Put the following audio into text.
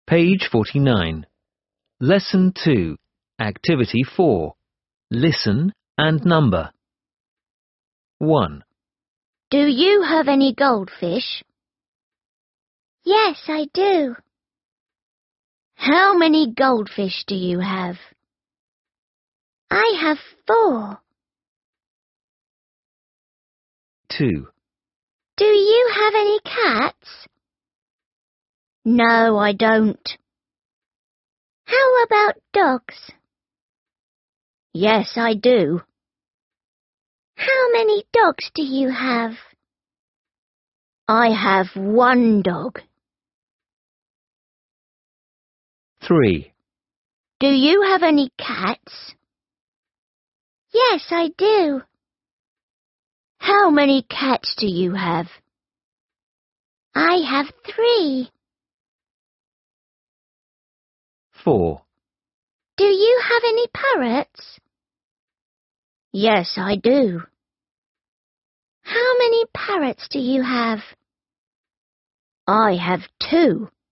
Page 49. Lesson 2, Activity 4. Listen and number. 1. Do you have any goldfish? Yes, I do. How many goldfish do you have? I have 4. 2. Do you have any cats? No, I don't. How about dogs? Yes, I do. How many dogs do you have? I have 1 dog. 3. Do you have any cats? Yes, I do. How many cats do you have? I have 3. 4. Do you have any parrots? Yes, I do. How many parrots do you have? I have 2.